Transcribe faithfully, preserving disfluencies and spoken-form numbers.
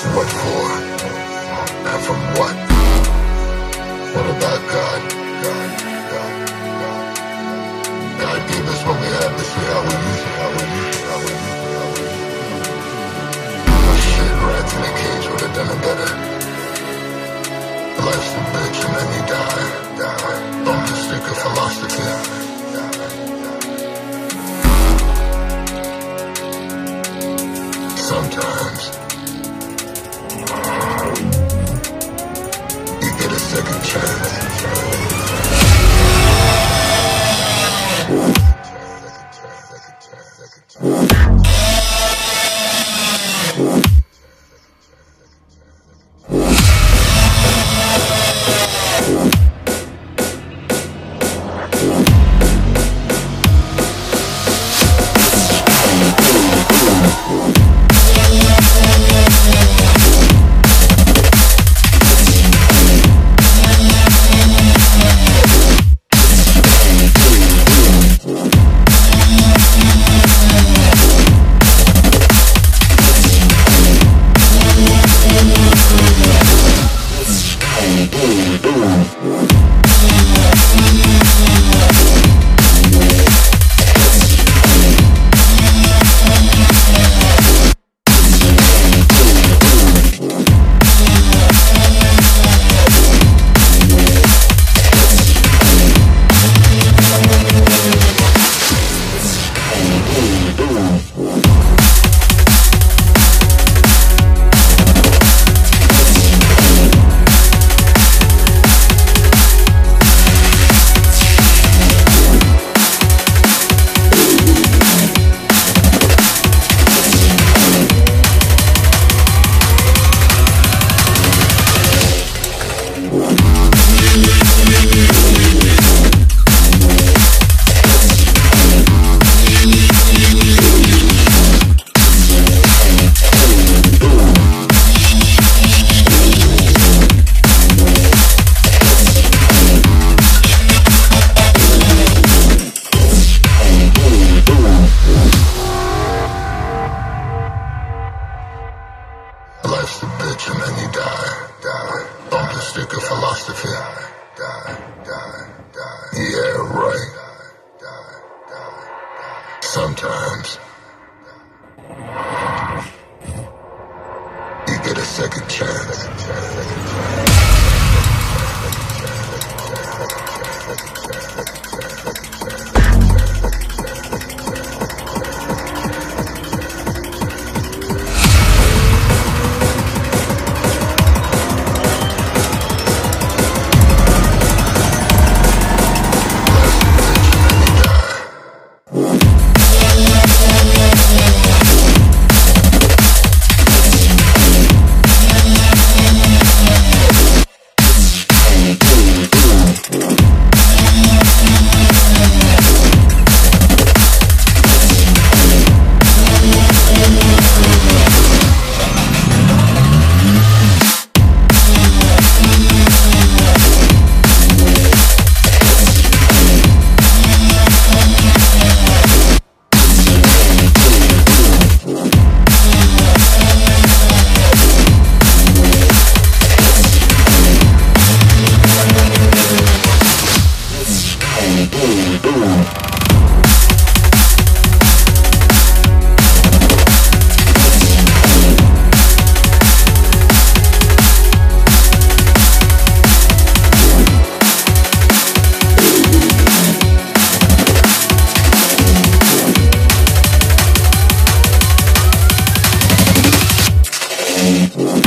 What for? And from what? What about God? God, God, God. God gave us what we have to see how we use it, how we use it, how we use it, how we use it. Oh shit, rats in a cage would have done it better. Life's a bitch and then you die, die. Bumper sticker philosophy. Sometimes you get a second chance. Life's a bitch and then you die, die. Bumper sticker philosophy. Die, die, die, die. Yeah, right. Die, die, die. Sometimes you get a second chance. We'll be right back.